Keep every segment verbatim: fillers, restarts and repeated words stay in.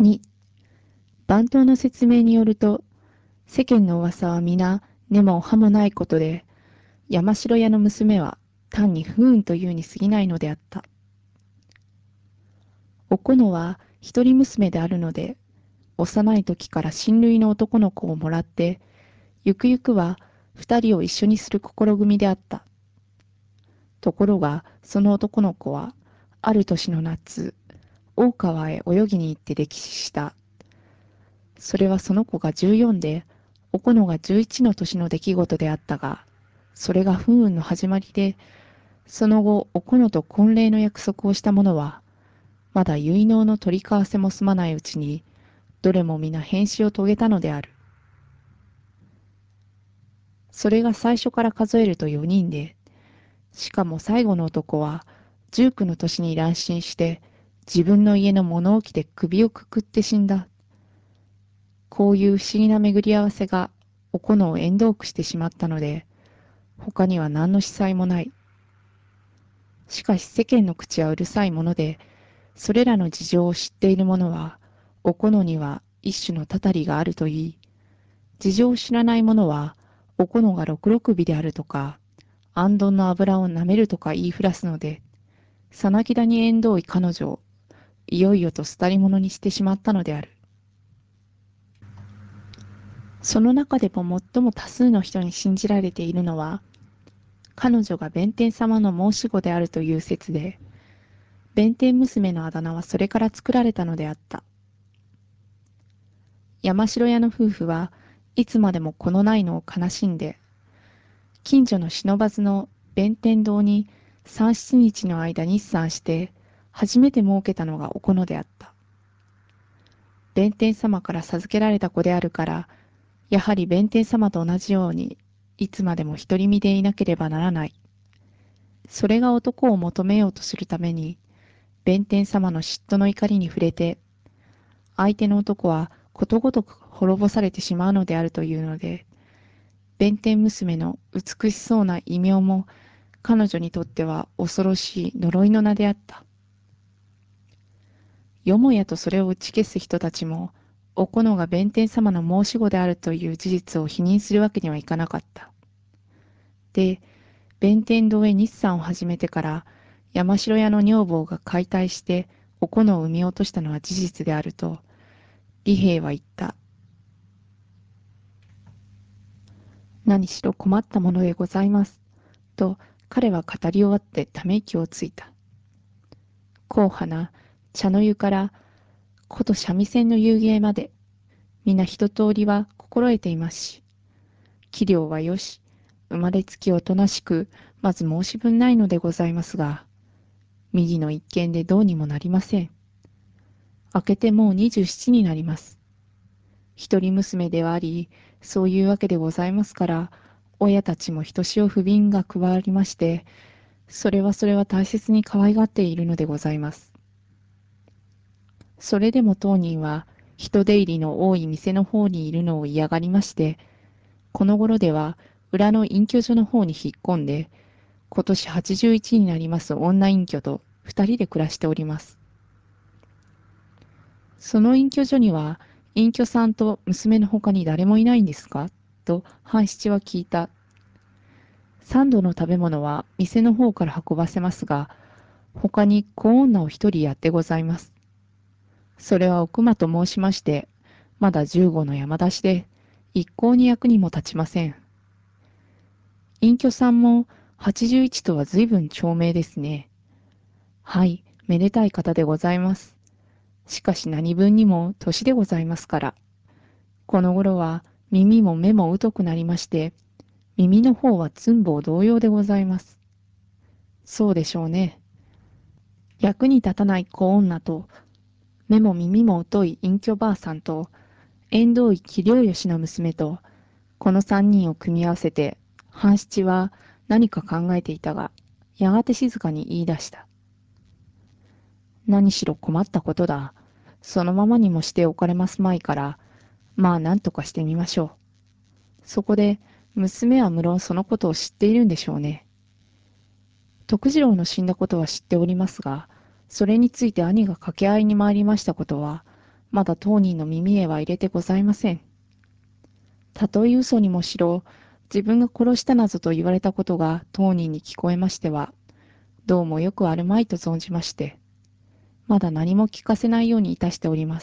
に、番頭の説明によると、世間の噂は皆根も葉もないことで、山城屋の娘は単に不運というに過ぎないのであった。おこのは一人娘であるので、幼い時から親類の男の子をもらって、ゆくゆくは二人を一緒にする試みであった。ところが、その男の子は、ある年の夏、大川へ泳ぎに行って溺死した。それはその子がじゅうよんで、おこのがじゅういちの年の出来事であったが、それが不運の始まりで、その後、おこのと婚礼の約束をした者は、まだ結納の取り交わせも済まないうちに、どれも皆変死を遂げたのである。それが最初から数えるとよにんで、しかも最後の男は、じゅうきゅうの年に乱心して、自分の家の物置で首をくくって死んだ。こういう不思議な巡り合わせが、おこのを縁遠くしてしまったので、他には何の司祭もない。しかし世間の口はうるさいもので、それらの事情を知っている者は、おこのには一種のたたりがあるといい、事情を知らない者は、おこのが六六尾であるとか、あんどんの油を舐めるとか言いふらすので、さなぎだに縁遠い彼女を、いよいよと廃り者にしてしまったのである。その中でも最も多数の人に信じられているのは、彼女が弁天様の申し子であるという説で、弁天娘のあだ名はそれから作られたのであった。山城屋の夫婦はいつまでも子のないのを悲しんで、近所の忍ばずの弁天堂に三七日の間日参して、初めて設けたのがおこのであった。弁天様から授けられた子であるから、やはり弁天様と同じように、いつまでも独り身でいなければならない。それが男を求めようとするために、弁天様の嫉妬の怒りに触れて、相手の男はことごとく滅ぼされてしまうのであるというので、弁天娘の美しそうな異名も彼女にとっては恐ろしい呪いの名であった。よもやとそれを打ち消す人たちも、おこのが弁天様の申し子であるという事実を否認するわけにはいかなかった。で、弁天堂へ日参を始めてから、山城屋の女房が解体して、おこのを産み落としたのは事実であると、李平は言った。何しろ困ったものでございます。と、彼は語り終わってため息をついた。硬派な茶の湯からこと三味線の遊芸まで、皆一通りは心得ていますし、器量はよし、生まれつきおとなしく、まず申し分ないのでございますが、右の一件でどうにもなりません。明けてもう二十七になります。一人娘ではあり、そういうわけでございますから、親たちもひとしお不憫が加わりまして、それはそれは大切に可愛がっているのでございます。それでも当人は、人出入りの多い店の方にいるのを嫌がりまして、この頃では、裏の隠居所の方に引っ込んで、今年はちじゅういちになります女隠居と二人で暮らしております。その隠居所には、隠居さんと娘の他に誰もいないんですかと半七は聞いた。三度の食べ物は店の方から運ばせますが、他に子女を一人やってございます。それは奥間と申しまして、まだ十五の山出しで、一向に役にも立ちません。隠居さんもはちじゅういちとは随分長命ですね。はい、めでたい方でございます。しかし何分にも年でございますから。この頃は耳も目も疎くなりまして、耳の方は寸法同様でございます。そうでしょうね。役に立たない子女と、目も耳も疎い隠居ばあさんと、縁遠い器量よしの娘と、この三人を組み合わせて、半七は何か考えていたが、やがて静かに言い出した。何しろ困ったことだ。そのままにもしておかれますまいから、まあ何とかしてみましょう。そこで、娘は無論そのことを知っているんでしょうね。徳次郎の死んだことは知っておりますが、それについて兄が掛け合いに参りましたことは、 まだ当人の耳へは入れてございません。たとえ嘘にもしろ、自分が殺したなどと言われたことが当人に聞こえましては、どうもよくあるまいと存じまして、まだ何も聞かせないようにいたしております。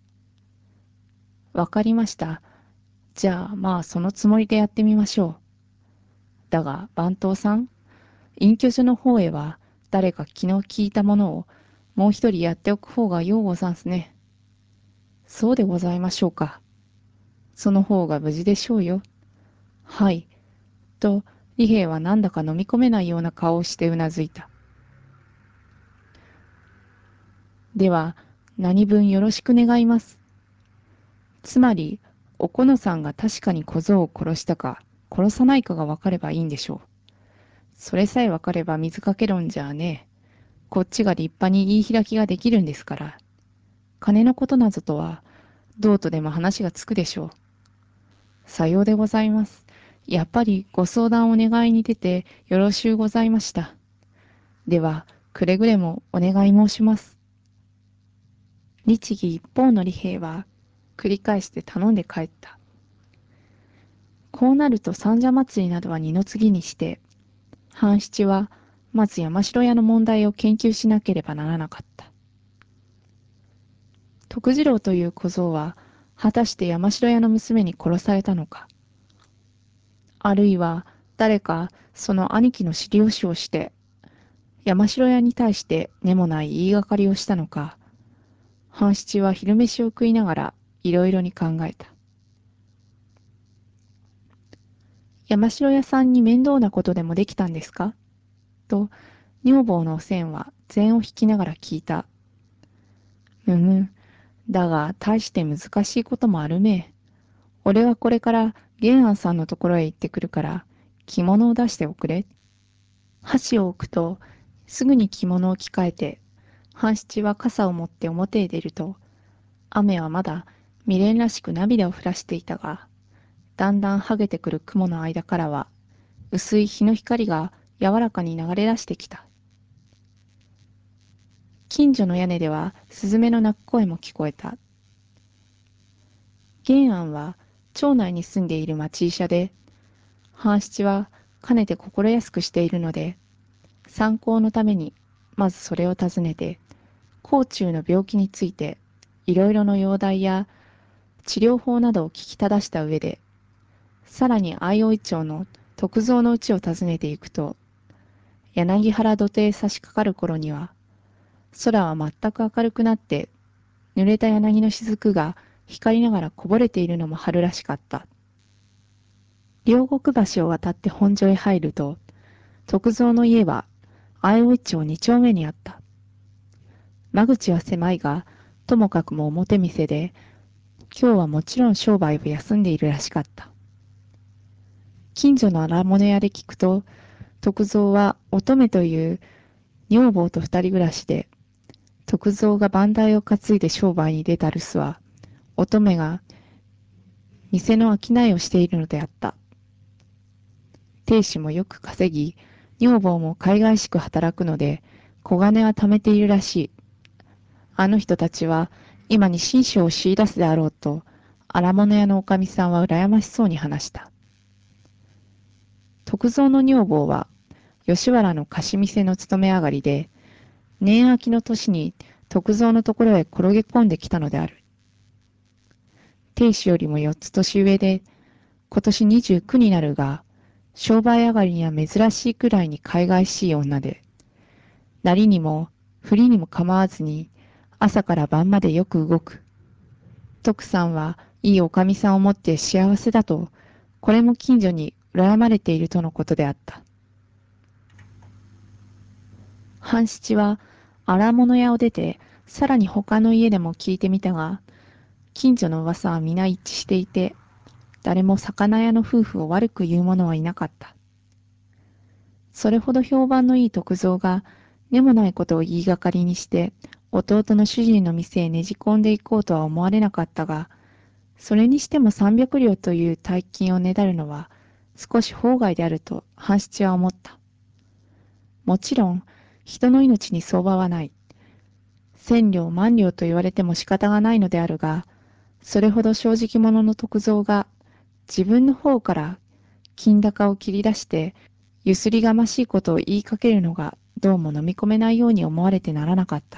わかりました。じゃあ、まあそのつもりでやってみましょう。だが、番頭さん、隠居所の方へは、誰か昨日聞いたものを、もう一人やっておく方がようござんすね。そうでございましょうか。その方が無事でしょうよ。はい。と、李平はなんだか飲み込めないような顔をしてうなずいた。では、何分よろしく願います。つまり、おこのさんが確かに小僧を殺したか、殺さないかがわかればいいんでしょう。それさえわかれば水かけ論じゃあねえ。こっちが立派に言い開きができるんですから。金のことなどとは、どうとでも話がつくでしょう。さようでございます。やっぱりご相談をお願いに出てよろしゅうございました。では、くれぐれもお願い申します。律儀一方の李平は、繰り返して頼んで帰った。こうなると三社祭りなどは二の次にして、半七はまず山城屋の問題を研究しなければならなかった。徳次郎という小僧は、果たして山城屋の娘に殺されたのか、あるいは誰かその兄貴の知り押しをして、山城屋に対して根もない言いがかりをしたのか、半七は昼飯を食いながらいろいろに考えた。山城屋さんに面倒なことでもできたんですかと、女房のおせんは禅を引きながら聞いた。むむ、だが大して難しいこともあるめえ。俺はこれから玄安さんのところへ行ってくるから、着物を出しておくれ。箸を置くと、すぐに着物を着替えて、半七は傘を持って表へ出ると、雨はまだ未練らしく涙を降らしていたが、だんだん剥げてくる雲の間からは、薄い日の光が柔らかに流れ出してきた。近所の屋根ではスズメの鳴く声も聞こえた。玄安は町内に住んでいる町医者で、半七はかねて心安くしているので、参考のためにまずそれを尋ねて、甲虫の病気についていろいろの容体や治療法などを聞き正した上で、さらに相生町の徳蔵の家を訪ねていくと、柳原土手へ差し掛かる頃には、空は全く明るくなって、濡れた柳の雫が光りながらこぼれているのも春らしかった。両国橋を渡って本所へ入ると、徳蔵の家は相生町二丁目にあった。間口は狭いが、ともかくも表店で、今日はもちろん商売を休んでいるらしかった。近所の荒物屋で聞くと、徳蔵は乙女という女房と二人暮らしで、徳蔵が番台を担いで商売に出た留守は、乙女が店の商いをしているのであった。亭主もよく稼ぎ、女房も海外しく働くので、小金は貯めているらしい。あの人たちは、今に新書を仕入らすであろうと、荒物屋のおかみさんは羨ましそうに話した。徳蔵の女房は、吉原の貸し店の勤め上がりで、年明きの年に徳蔵のところへ転げ込んできたのである。亭主よりも四つ年上で、今年二十九になるが、商売上がりには珍しいくらいに海外しい女で、なりにも振りにも構わずに、朝から晩までよく動く。徳さんはいいおかみさんを持って幸せだと、これも近所に羨まれているとのことであった。半七は荒物屋を出て、さらに他の家でも聞いてみたが、近所の噂は皆一致していて、誰も魚屋の夫婦を悪く言う者はいなかった。それほど評判のいい徳蔵が、根もないことを言いがかりにして、弟の主人の店へねじ込んでいこうとは思われなかったが、それにしても三百両という大金をねだるのは、少し法外であると半七は思った。もちろん、人の命に相場はない。 千両万両と言われても仕方がないのであるが、それほど正直者の徳蔵が自分の方から金高を切り出して、ゆすりがましいことを言いかけるのがどうも飲み込めないように思われてならなかった。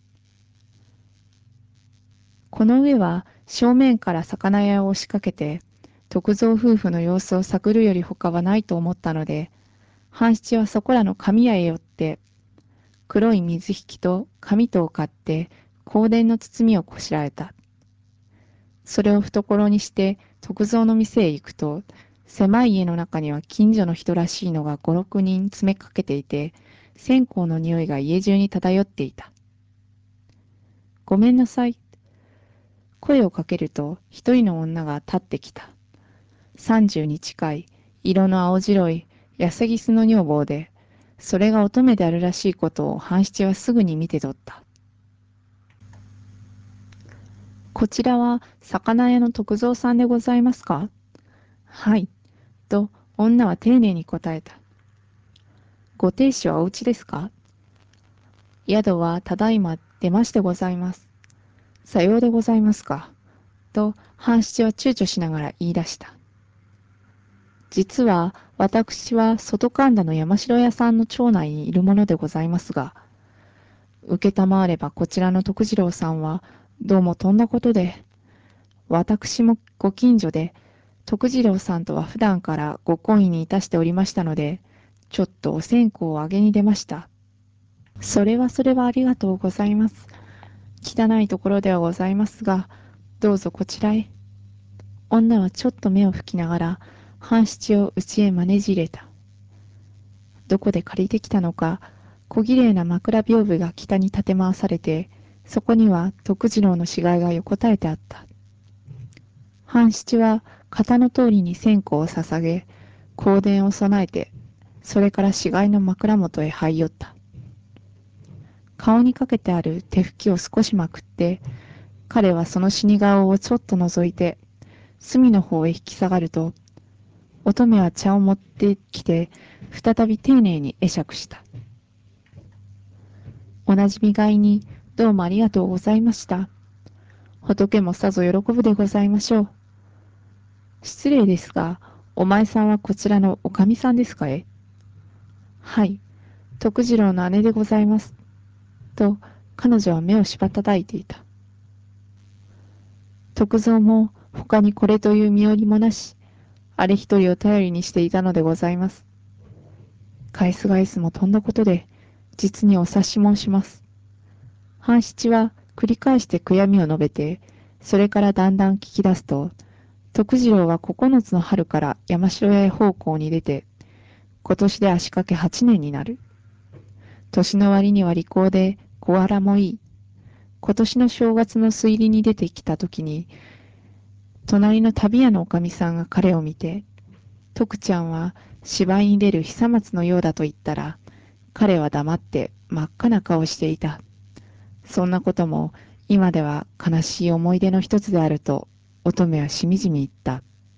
この上は正面から魚屋を押しかけて、徳蔵夫婦の様子を探るより他はないと思ったので、半七はそこらの紙屋へ寄って、黒い水引きと紙とを買って、香典の包みをこしらえた。それを懐にして徳蔵の店へ行くと、狭い家の中には近所の人らしいのが五六人詰めかけていて、線香の匂いが家中に漂っていた。ごめんなさい。声をかけると一人の女が立ってきた。三十に近い、色の青白い、やさぎすの女房で、それが乙女であるらしいことを半七はすぐに見て取った。こちらは魚屋の徳蔵さんでございますか？はい。と、女は丁寧に答えた。ご亭主はお家ですか？宿はただいま出ましてございます。さようでございますか。と、半七は躊躇しながら言い出した。実は、私は外神田の山城屋さんの町内にいるものでございますが、承ればこちらの徳次郎さんは、どうもとんだことで、私もご近所で、徳次郎さんとは普段からご懇意にいたしておりましたので、ちょっとお線香をあげに出ました。それはそれはありがとうございます。汚いところではございますが、どうぞこちらへ。女はちょっと目を拭きながら、半七を家へ招じ入れた。どこで借りてきたのか、小綺麗な枕屏風が北に立て回されて、そこには徳次郎の死骸が横たえてあった。半七は型の通りに線香を捧げ、香典を備えて、それから死骸の枕元へ這い寄った。顔にかけてある手拭きを少しまくって、彼はその死に顔をちょっと覗いて、隅の方へ引き下がると、乙女は茶を持ってきて、再び丁寧に会釈した。おなじみがいに、どうもありがとうございました。仏もさぞ喜ぶでございましょう。失礼ですが、お前さんはこちらのおかみさんですかえ？はい、徳次郎の姉でございます。と、彼女は目をしばたたいていた。徳蔵も他にこれという身寄りもなし、あれ一人を頼りにしていたのでございます。返す返すもとんだことで、実にお察し申します。半七は繰り返して悔やみを述べて、それからだんだん聞き出すと、徳次郎は九つの春から山城屋へ奉公に出て、今年で足掛け八年になる。年の割には利口で小腹もいい。今年の正月の推理に出てきた時に、隣の旅屋のおかみさんが彼を見て、徳ちゃんは芝居に出る久松のようだと言ったら、彼は黙って真っ赤な顔していた。そんなことも今では悲しい思い出の一つであると、乙女はしみじみ言った。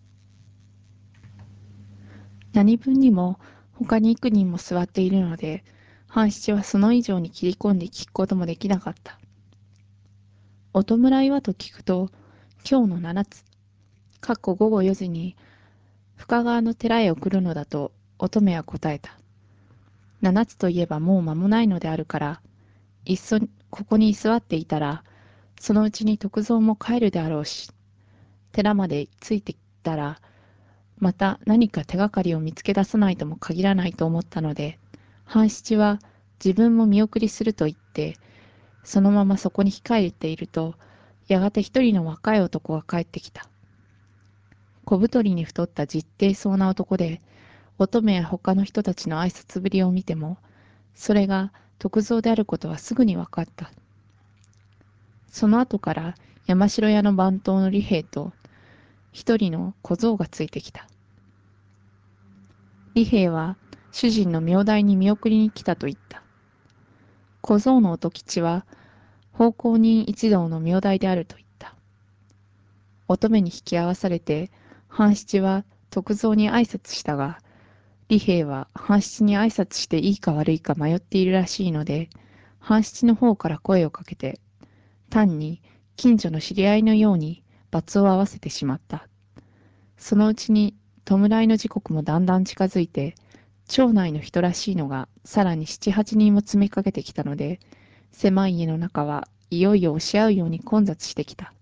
何分にも他に幾人も座っているので、半七はその以上に切り込んで聞くこともできなかった。お弔いはと聞くと、今日の七つ、かっこ午後四時に深川の寺へ送るのだと乙女は答えた。七つといえばもう間もないのであるから、いっそここに居座っていたら、そのうちに徳蔵も帰るであろうし、寺までついてきたら、また何か手がかりを見つけ出さないとも限らないと思ったので、半七は自分も見送りすると言って、そのままそこに控えていると、やがて一人の若い男が帰ってきた。小太りに太った実弟そうな男で、乙女や他の人たちの挨拶ぶりを見ても、それが徳蔵であることはすぐに分かった。その後から山城屋の番頭の利兵衛と一人の小僧がついてきた。利兵衛は主人の名代に見送りに来たと言った。小僧の音吉は奉公人一同の名代であると言った。乙女に引き合わされて、半七は徳蔵に挨拶したが、利兵衛は半七に挨拶していいか悪いか迷っているらしいので、 半七の方から声をかけて、単に近所の知り合いのように罰を合わせてしまった。そのうちに弔いの時刻もだんだん近づいて、町内の人らしいのがさらに七八人も詰めかけてきたので、狭い家の中はいよいよ押し合うように混雑してきた。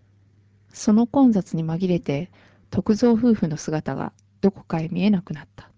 その混雑に紛れて、徳蔵夫婦の姿がどこかへ見えなくなった。